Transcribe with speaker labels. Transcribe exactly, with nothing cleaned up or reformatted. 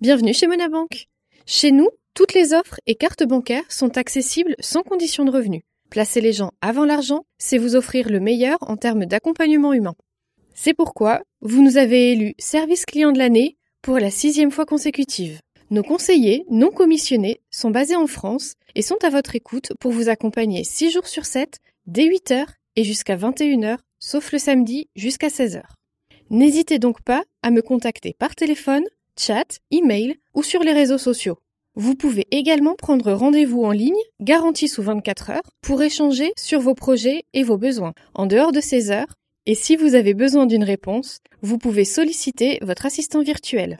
Speaker 1: Bienvenue chez Monabank. Chez nous, toutes les offres et cartes bancaires sont accessibles sans condition de revenu. Placer les gens avant l'argent, c'est vous offrir le meilleur en termes d'accompagnement humain. C'est pourquoi vous nous avez élus service client de l'année pour la sixième fois consécutive. Nos conseillers non commissionnés sont basés en France et sont à votre écoute pour vous accompagner six jours sur sept, dès huit heures et jusqu'à vingt et une heures, sauf le samedi jusqu'à seize heures. N'hésitez donc pas à me contacter par téléphone, chat, email ou sur les réseaux sociaux. Vous pouvez également prendre rendez-vous en ligne, garanti sous vingt-quatre heures, pour échanger sur vos projets et vos besoins, en dehors de ces heures. Et si vous avez besoin d'une réponse, vous pouvez solliciter votre assistant virtuel.